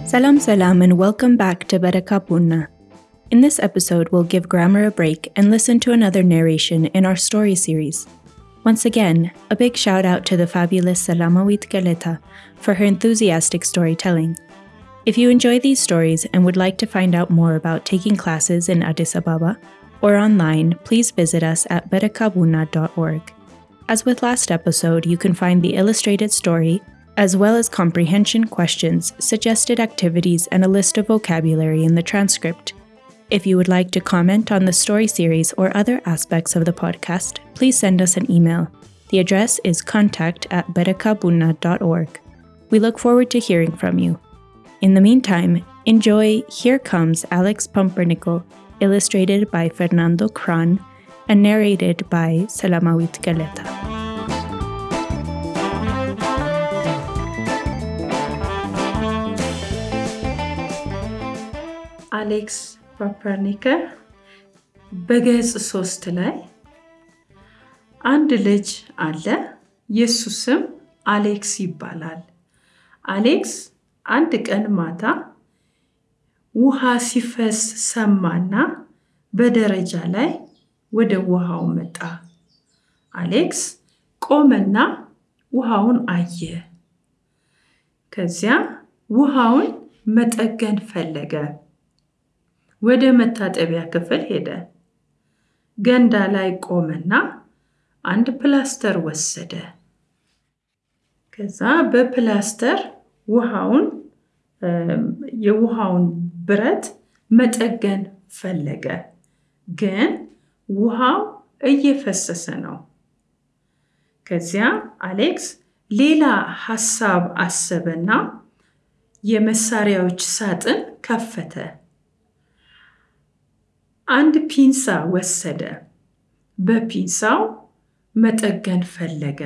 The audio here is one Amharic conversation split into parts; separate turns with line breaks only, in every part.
Salam salam and welcome back to Bereka Bunna. In this episode, we'll give grammar a break and listen to another narration in our story series. Once again, a big shout out to the fabulous Salamawit Galeta for her enthusiastic storytelling. If you enjoy these stories and would like to find out more about taking classes in Addis Ababa or online, please visit us at berekabunna.org. As with last episode, you can find the illustrated story, as well as comprehension questions, suggested activities, and a list of vocabulary in the transcript. If you would like to comment on the story series or other aspects of the podcast, please send us an email. The address is contact@berekabunna.org. We look forward to hearing from you. In the meantime, enjoy Here Comes Alex Pumpernickel, illustrated by Fernando Kran and narrated by Salamawit Galeta.
Alex Pumpernickel በገጽ 3 ላይ አንድ ልጅ አለ። የሱ ስም አሌክስ ይባላል። አሌክስ አንድ ቀን ማታ ውሃ ሲፈስ ሰማና በደረጃ ላይ ወደ ውሃው መጣ። አሌክስ ቆመና ውሃውን አየ። ከዚያ ውሃውን መጠገን ፈለገ። ወደ መታጠቢያ ክፍል ሄደ። ገንዳ ላይ ቆመና አንድ ፕላስተር ወሰደ። ከዛ በፕላስተር የውሃውን ብረት መጠገን ፈለገ። ግን ውሃው እየፈሰሰ ነው። ከዚያ አሌክስ ሌላ ሐሳብ አሰበና የመሳሪያዎች ሳጥን ከፈተ። አንድ ፒንሳ ወሰደ። በፒንሳው መጠገን ፈለገ።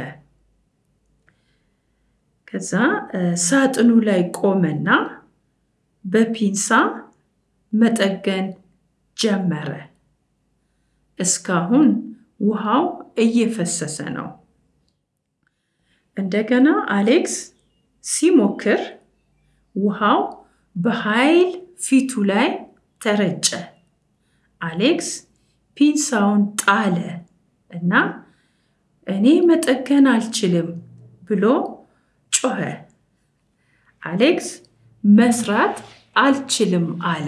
ከዛ ሳጥኑ ላይ ቆመና በፒንሳ መጠገን ጀመረ። እስካሁን ውሃው እየፈሰሰ ነው። እንደገና አሌክስ ሲሞክር ውሃው በኃይል ፊቱ ላይ ተረጨ። አሌክስ ፒንሳውን ጣለ እና እኔ መጠገን አልችልም ብሎ ጮኸ። አሌክስ መስራት አልችልም አለ።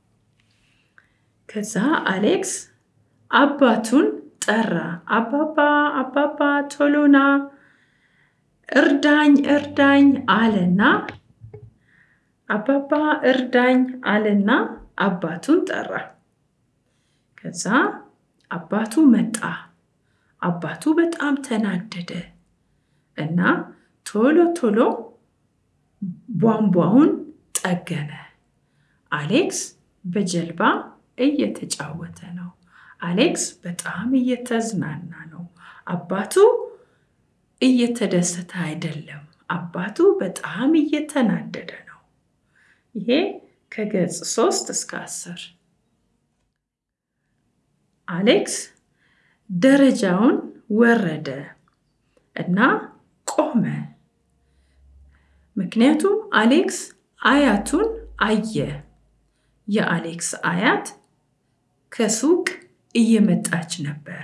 ከዛ አሌክስ አባቱን ጠራ። አባባ ቶሎና እርዳኝ አለና አባባ እርዳኝ አለና አባቱን ጠራ። ከዛ አባቱ መጣ። አባቱ በጣም ተናደደ እና ቶሎ ቧንቧውን ጠገነ። አሌክስ በጀልባ እየተጫወተ ነው። አሌክስ በጣም እየተዝናና ነው። አባቱ እየተደሰተ አይደለም። አባቱ በጣም እየተናደደ ነው። ይሄ ከገጽ 3 እስከ 10። አሌክስ ደረጃውን ወረደ እና ቆመ። ምክንያቱም አሌክስ አያቱን አየ። የአሌክስ አያት ከሱቅ እየመጣች ነበር።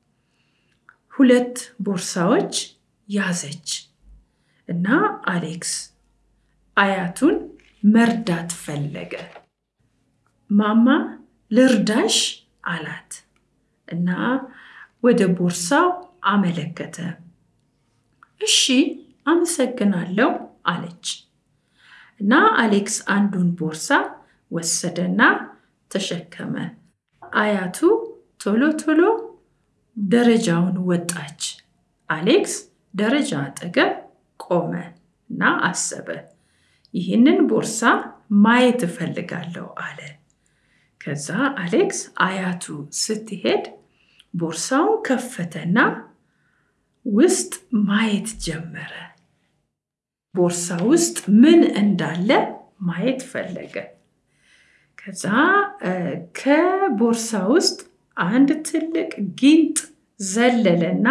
2 ቦርሳዎች ያዘች እና አሌክስ አያቱን መርዳት ፈለገ። ማማ ልርዳሽ አላት እና ወደ ቦርሳው አመለከተ። እሺ አመሰግናለሁ አለች እና አሌክስ አንዱን ቦርሳ ወሰደና ተሸከመ። አያቱ ቶሎ ደረጃውን ወጣች። አሌክስ ደረጃ አጠገብ ቆመ እና አሰበ። ይህንን ቦርሳ ማየት እፈልጋለሁ አለ። ከዛ አሌክስ አያቱ ስትሄድ ቦርሳውን ከፈተና ውስጥ ማየት ጀመረ። ቦርሳ ውስጥ ምን እንዳለ ማየት ፈለገ። ከዛ ከቦርሳ ውስጥ አንድ ትልቅ ጊንጥ ዘለለና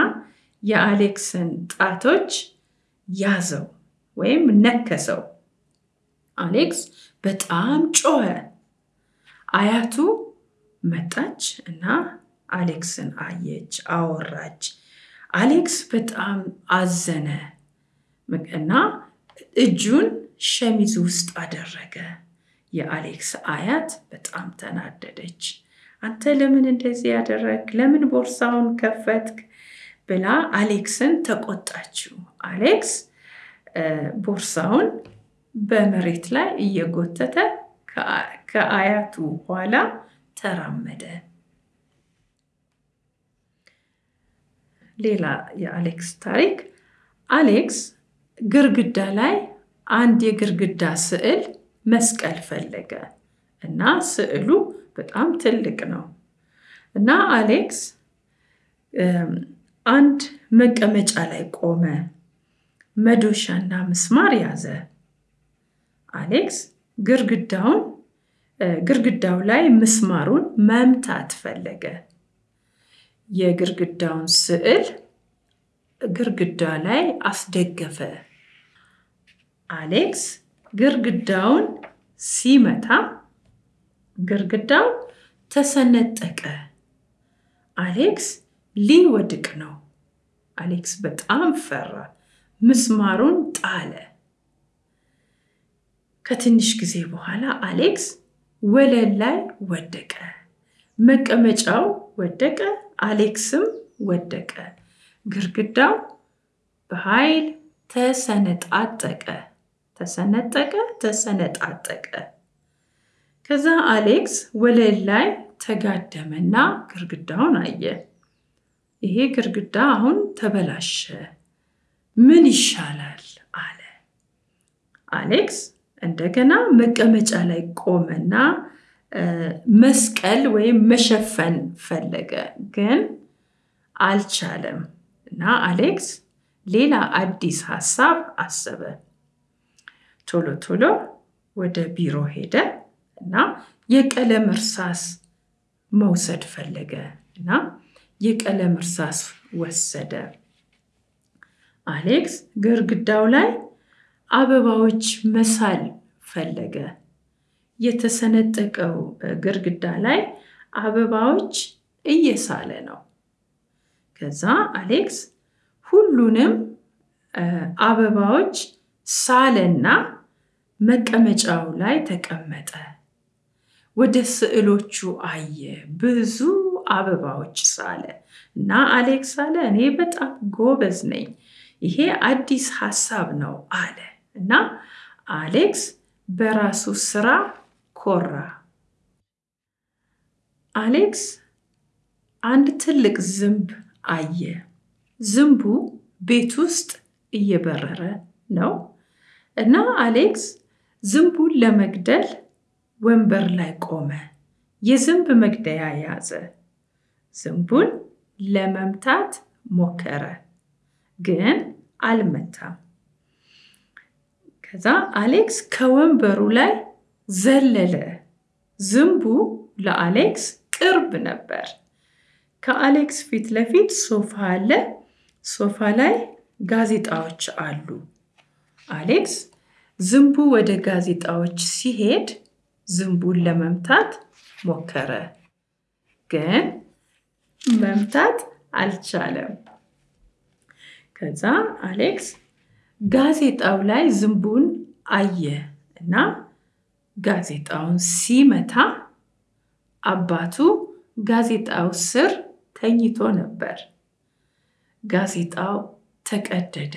የአሌክስን ጣቶች ያዘው ወይም ነከሰው። አሌክስ በጣም ጮኸ። አያቱ መጣች እና አሌክስን አየች፣ አወራች። አሌክስ በጣም አዘነ እና እጁን ሸሚዝ ውስጥ አደረገ። የአሌክስ አያት በጣም ተናደደች። አንተ ለምን እንደዚህ ያደረግ? ለምን ቦርሳውን ከፈትክ? ብላ አሌክስን ተቆጣችው። አሌክስ ቦርሳውን በመሬት ላይ እየጎተተ ከአያቱ ኋላ ተራመደ። ሌላ የአሌክስ ታሪክ። አሌክስ ግርግዳ ላይ አንድ የግርግዳ ስዕል መስቀል ፈለገ እና ስዕሉ በጣም ትልቅ ነው እና አሌክስ አንድ መቀመጫ ላይ ቆመ። መዶሻና ምስማር ያዘ። አሌክስ ግርግዳው ላይ ምስማሩን መምታት ፈለገ። የግርግዳውን ስዕል ግርግዳ ላይ አስደገፈ። አሌክስ ግርግዳውን ሲመታ ግርግዳው ተሰነጠቀ። አሌክስ ሊወድቅ ነው። አሌክስ በጣም ፈራ። ምስማሩን ጣለ። ከትንሽ ጊዜ በኋላ አሌክስ ወለል ላይ ወደቀ። መቀመጫው ወደቀ፣ አሌክስም ወደቀ። ግርግዳው በኃይል ተሰነጣጠቀ። ከዛ አሌክስ ወለል ላይ ተጋደመና ግርግዳውን አየ። ይሄ ግርግዳ አሁን ተበላሸ፣ ምን ይሻላል አለ። አሌክስ እንደገና መቀመጫ ላይ ቆመና መስቀል ወይም መሸፈን ፈለገ፣ ግን አልቻለም እና አሌክስ ሌላ አዲስ ሐሳብ አሰበ። ቶሎ ወደ ቢሮ ሄደ እና የቀለም እርሳስ መውሰድ ፈለገ እና የቀለም እርሳስ ወሰደ። አሌክስ ግርግዳው ላይ አበባዎች መሳል ፈለገ። የተሰነጠቀው ግርግዳ ላይ አበባዎች እየሳለ ነው። ከዛ አሌክስ ሁሉንም አበባዎች ሳለና መቀመጫው ላይ ተቀመጠ። ወደ ስዕሎቹ አየ፣ ብዙ አበባዎች ሳለ እና አሌክስ አለ እኔ በጣም ጎበዝ ነኝ፣ ይሄ አዲስ ሐሳብ ነው አለ እና አሌክስ በራሱ ስራ ኮራ። አሌክስ አንድ ትልቅ ዝንብ አየ። ዝንቡ ቤት ውስጥ እየበረረ ነው እና አሌክስ ዝንቡን ለመግደል ወንበር ላይ ቆመ። የዝንብ መግደያ ያዘ። ዝንቡን ለመምታት ሞከረ፣ ግን አልመታም። ከዛ አሌክስ ከወንበሩ ላይ ዘለለ። ዝንቡ ለአሌክስ ቅርብ ነበር። ከአሌክስ ፊት ለፊት ሶፋ አለ። ሶፋ ላይ ጋዜጣዎች አሉ። አሌክስ ዝንቡ ወደ ጋዜጣዎች ሲሄድ ዝንቡን ለመምታት ሞከረ፣ ግን መምታት አልቻለም። ከዛ አሌክስ ጋዜጣው ላይ ዝንቡን አየ እና ጋዜጣውን ሲመታ አባቱ ጋዜጣው ስር ተኝቶ ነበር። ጋዜጣው ተቀደደ።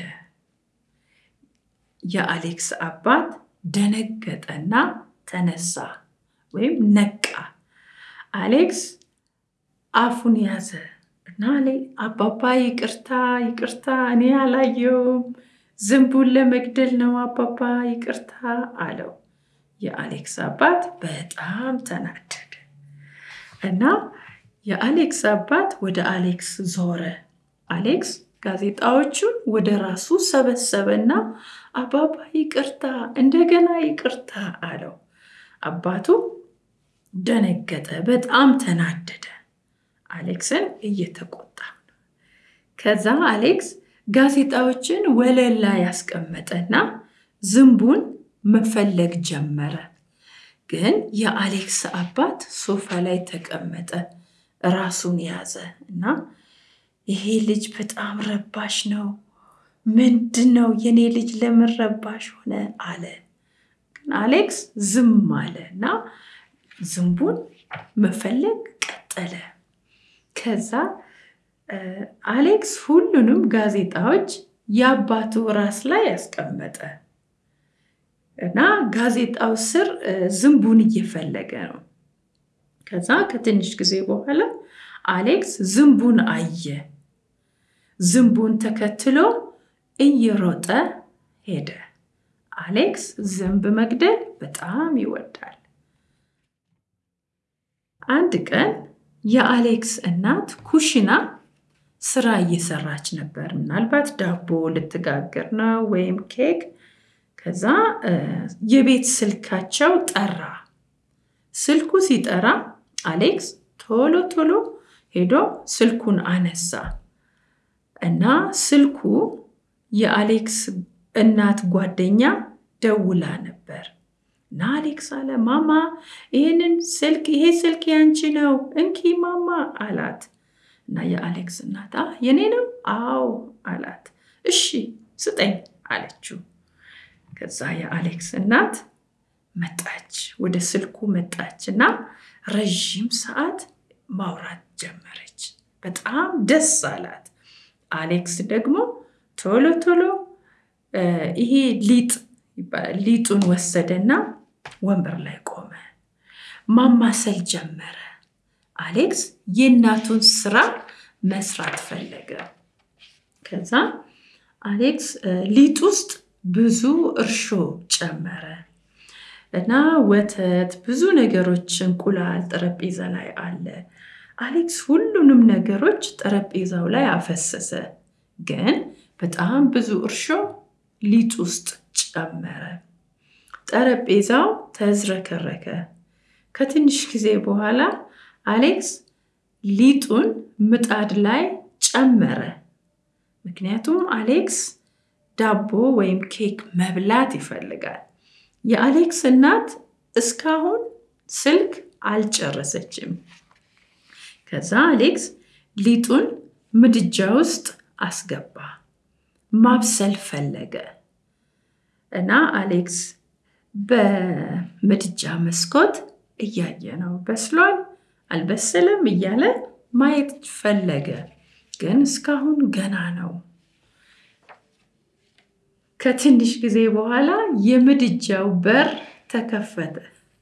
የአሌክስ አባት ደነገጠና ተነሳ ወይም ነቃ። አሌክስ አፉን ያዘ እና አባባ ይቅርታ፣ እኔ አላየውም፣ ዝንቡን ለመግደል ነው አባባ ይቅርታ አለው። የአሌክስ አባት በጣም ተናደደ እና የአሌክስ አባት ወደ አሌክስ ዞረ። አሌክስ ጋዜጣዎቹን ወደ ራሱ ሰበሰበና አባባ ይቅርታ፣ እንደገና ይቅርታ አለው። አባቱ ደነገጠ፣ በጣም ተናደደ። አሌክስን እየተቆጣ ነው። ከዛ አሌክስ ጋዜጣዎችን ወለል ላይ ያስቀመጠና ዝንቡን መፈለግ ጀመረ። ግን የአሌክስ አባት ሶፋ ላይ ተቀመጠ፣ ራሱን ያዘ እና ይሄ ልጅ በጣም ረባሽ ነው፣ ምንድነው የኔ ልጅ ለምን ረባሽ ሆነ አለ። ግን አሌክስ ዝም አለ እና ዝንቡን መፈለግ ቀጠለ። ከዛ አሌክስ ሁሉንም ጋዜጣዎች የአባቱ ራስ ላይ ያስቀመጠ እና ጋዜጣው ስር ዝንቡን እየፈለገ ነው። ከዛ ከትንሽ ጊዜ በኋላ አሌክስ ዝንቡን አየ። ዝንቡን ተከትሎ እየሮጠ ሄደ። አሌክስ ዝንብ መግደል በጣም ይወዳል። አንድ ቀን የአሌክስ እናት ኩሽና ስራ እየሰራች ነበር። ምናልባት ዳቦ ልትጋግር ነው ወይም ኬክ። ከዛ የቤት ስልካቸው ጠራ። ስልኩ ሲጠራ አሌክስ ቶሎ ቶሎ ሄዶ ስልኩን አነሳ እና ስልኩ የአሌክስ እናት ጓደኛ ደውላ ነበር። እና አሌክስ አለ ማማ ይሄ ስልክ ያንቺ ነው እንኪ ማማ አላት። እና የአሌክስ እናት የኔ ነው አዎ አላት። እሺ ስጠኝ አለችው። ከዛ የአሌክስ እናት መጣች፣ ወደ ስልኩ መጣች እና ረዥም ሰዓት ማውራት ጀመረች። በጣም ደስ አላት። አሌክስ ደግሞ ቶሎ ቶሎ ይሄ ሊጡን ወሰደና ወንበር ላይ ቆመ፣ ማማሰል ጀመረ። አሌክስ የእናቱን ስራ መስራት ፈለገ። ከዛ አሌክስ ሊጥ ውስጥ ብዙ እርሾ ጨመረ እና ወተት፣ ብዙ ነገሮች፣ እንቁላል ጠረጴዛ ላይ አለ። አሌክስ ሁሉንም ነገሮች ጠረጴዛው ላይ አፈሰሰ። ግን በጣም ብዙ እርሾ ሊጥ ውስጥ ጨመረ። ጠረጴዛው ተዝረከረከ። ከትንሽ ጊዜ በኋላ አሌክስ ሊጡን ምጣድ ላይ ጨመረ። ምክንያቱም አሌክስ ዳቦ ወይም ኬክ መብላት ይፈልጋል። የአሌክስ እናት እስካሁን ስልክ አልጨረሰችም። ከዛ አሌክስ ሊጡን ምድጃ ውስጥ አስገባ፣ ማብሰል ፈለገ እና አሌክስ በምድጃ መስኮት እያየ ነው። በስሏል አልበሰለም እያለ ማየት ፈለገ። ግን እስካሁን ገና ነው። ከትንሽ ጊዜ በኋላ የምድጃው በር ተከፈተ።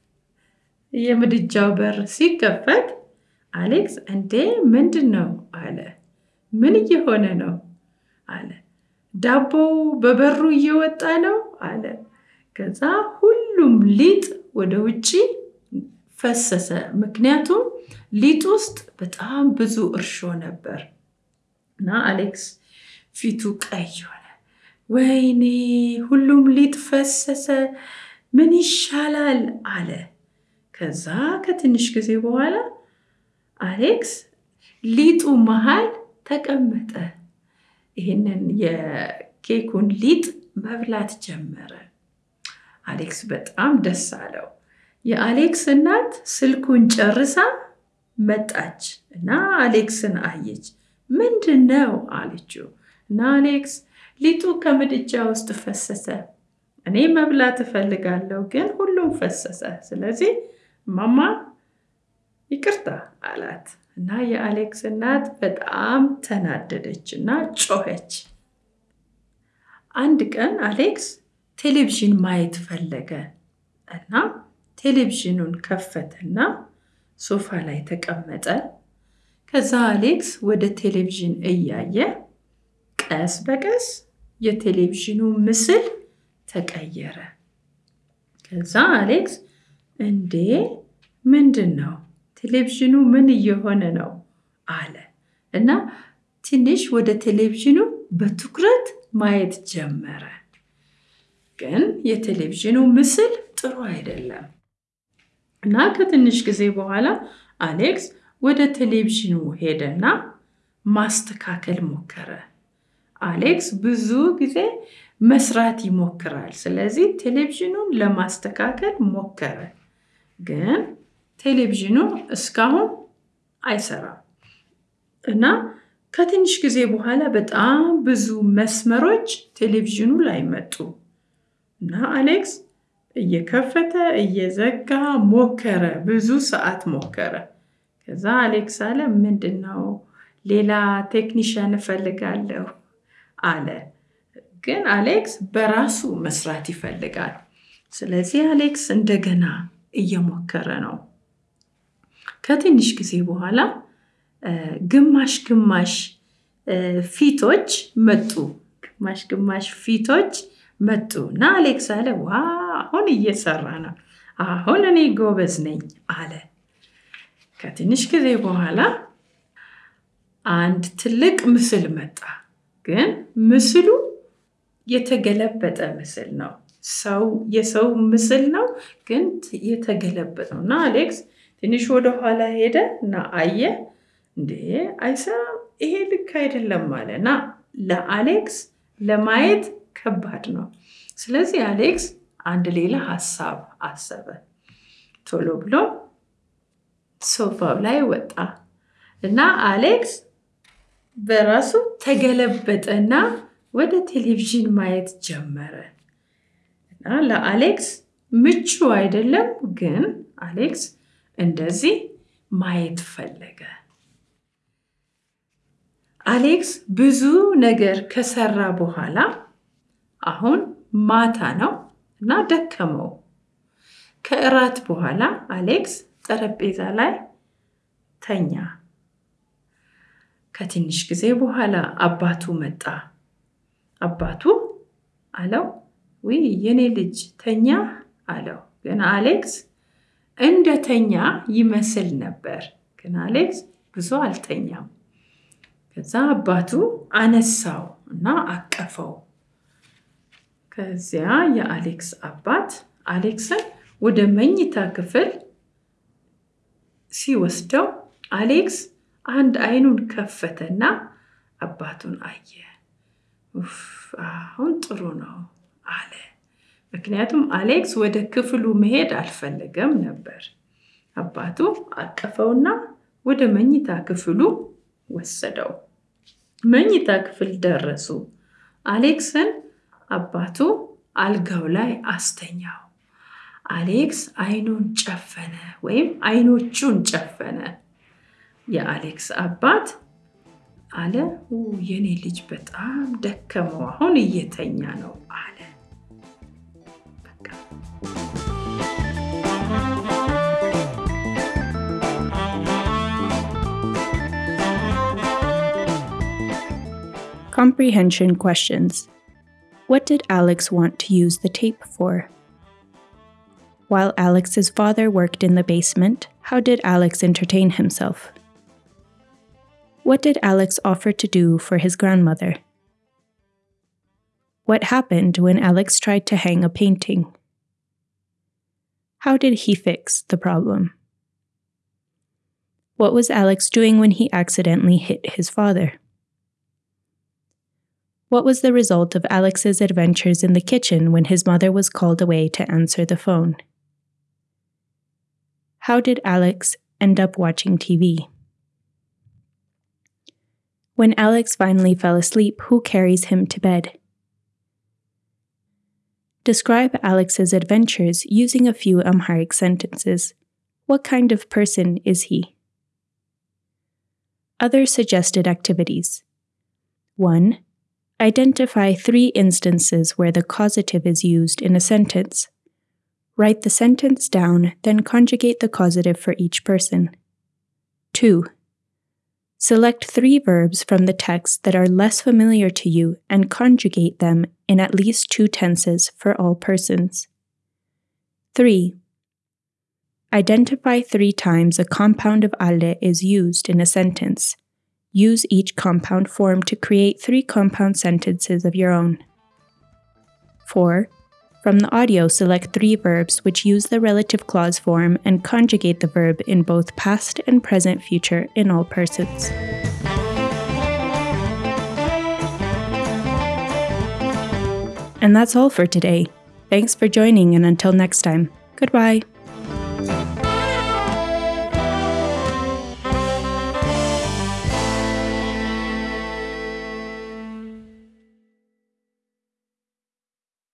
የምድጃው በር ሲከፈት አሌክስ እንዴ ምንድነው አለ። ምን እየሆነ ነው አለ። ዳቦው በበሩ እየወጣ ነው አለ። ከዛ ሁሉም ሊጥ ወደ ውጪ ፈሰሰ። ምክንያቱም ሊጥ ውስጥ በጣም ብዙ እርሾ ነበር እና አሌክስ ፊቱ ቀይ ሆነ። ወይኔ ሁሉም ሊጥ ፈሰሰ፣ ምን ይሻላል አለ። ከዛ ከትንሽ ጊዜ በኋላ አሌክስ ሊጡ መሃል ተቀመጠ። ይህንን የኬኩን ሊጥ መብላት ጀመረ። አሌክስ በጣም ደስ አለው። የአሌክስ እናት ስልኩን ጨርሳ መጣች እና አሌክስን አየች። ምንድነው አለችው። እና አሌክስ ሊጡ ከምድጃ ውስጥ ፈሰሰ፣ እኔ መብላት እፈልጋለሁ ግን ሁሉም ፈሰሰ፣ ስለዚህ ማማ ይቅርታ አላት። እና የአሌክስ እናት በጣም ተናደደች እና ጮኸች። አንድ ቀን አሌክስ ቴሌቪዥን ማየት ፈለገ እና ቴሌቪዥኑን ከፈተና ሶፋ ላይ ተቀመጠ። ከዛ አሌክስ ወደ ቴሌቪዥን እያየ ቀስ በቀስ የቴሌቪዥኑ ምስል ተቀየረ። ከዛ አሌክስ እንዴ ምንድነው? ቴሌቪዥኑ ምን እየሆነ ነው አለ እና ትንሽ ወደ ቴሌቪዥኑ በትኩረት ማየት ጀመረ። ግን የቴሌቪዥኑ ምስል ጥሩ አይደለም እና ከትንሽ ጊዜ በኋላ አሌክስ ወደ ቴሌቪዥኑ ሄደና ማስተካከል ሞከረ። አሌክስ ብዙ ጊዜ መስራት ይሞክራል። ስለዚህ ቴሌቪዥኑን ለማስተካከል ሞከረ፣ ግን ቴሌቪዥኑ እስካሁን አይሰራም እና ከትንሽ ጊዜ በኋላ በጣም ብዙ መስመሮች ቴሌቪዥኑ ላይ መጡ እና አሌክስ እየከፈተ እየዘጋ ሞከረ፣ ብዙ ሰዓት ሞከረ። ከዛ አሌክስ አለ ምንድነው ሌላ ቴክኒሽያን እፈልጋለሁ አለ። ግን አሌክስ በራሱ መስራት ይፈልጋል። ስለዚህ አሌክስ እንደገና እየሞከረ ነው። ከትንሽ ጊዜ በኋላ ግማሽ ፊቶች መጡ እና አሌክስ አለ አሁን እየሰራ ነው፣ አሁን እኔ ጎበዝ ነኝ አለ። ከትንሽ ጊዜ በኋላ አንድ ትልቅ ምስል መጣ፣ ግን ምስሉ የተገለበጠ ምስል ነው። የሰው ምስል ነው፣ ግን የተገለበጠ ነው እና አሌክስ ትንሽ ወደ ኋላ ሄደ እና አየ፣ እንዴ አይሰራም፣ ይሄ ልክ አይደለም አለ እና ለአሌክስ ለማየት ከባድ ነው። ስለዚህ አሌክስ አንድ ሌላ ሐሳብ አሰበ። ቶሎ ብሎ ሶፋው ላይ ወጣ እና አሌክስ በራሱ ተገለበጠና ወደ ቴሌቪዥን ማየት ጀመረ እና ለአሌክስ ምቹ አይደለም፣ ግን አሌክስ እንደዚህ ማየት ፈለገ። አሌክስ ብዙ ነገር ከሰራ በኋላ አሁን ማታ ነው እና ደከመው። ከእራት በኋላ አሌክስ ጠረጴዛ ላይ ተኛ። ከትንሽ ጊዜ በኋላ አባቱ መጣ። አባቱ አለው የኔ ልጅ ተኛ አለው። ግን አሌክስ እንደተኛ ይመስል ነበር፣ ግን አሌክስ ብዙ አልተኛም። ከዛ አባቱ አነሳው እና አቀፈው። ከዚያ የአሌክስ አባት አሌክስን ወደ መኝታ ክፍል ሲወስደው አሌክስ አንድ አይኑን ከፈተና አባቱን አየ። አሁን ጥሩ ነው አለ። ምክንያቱም አሌክስ ወደ ክፍሉ መሄድ አልፈለገም ነበር። አባቱ አቀፈውና ወደ መኝታ ክፍሉ ወሰደው። መኝታ ክፍል ደረሱ። አሌክስን አባቱ አልጋው ላይ አስተኛው። አሌክስ አይኑን ጨፈነ ወይም አይኖቹን ጨፈነ። የአሌክስ አባት አለ የኔ ልጅ በጣም ደከመው፣ አሁን እየተኛ ነው አለ። በቃ
Comprehension questions. What did Alex want to use the tape for? While Alex's father worked in the basement, how did Alex entertain himself? What did Alex offer to do for his grandmother? What happened when Alex tried to hang a painting? How did he fix the problem? What was Alex doing when he accidentally hit his father? What was the result of Alex's adventures in the kitchen when his mother was called away to answer the phone? How did Alex end up watching TV? When Alex finally fell asleep, who carries him to bed? Describe Alex's adventures using a few Amharic sentences. What kind of person is he? Other suggested activities. 1. Identify 3 instances where the causative is used in a sentence. Write the sentence down, then conjugate the causative for each person. 2. Select 3 verbs from the text that are less familiar to you and conjugate them in at least 2 tenses for all persons. 3. Identify 3 times a compound of alle is used in a sentence. Use each compound form to create 3 compound sentences of your own. 4. From the audio, select 3 verbs which use the relative clause form and conjugate the verb in both past and present future in all persons. And that's all for today. Thanks for joining, and until next time, goodbye.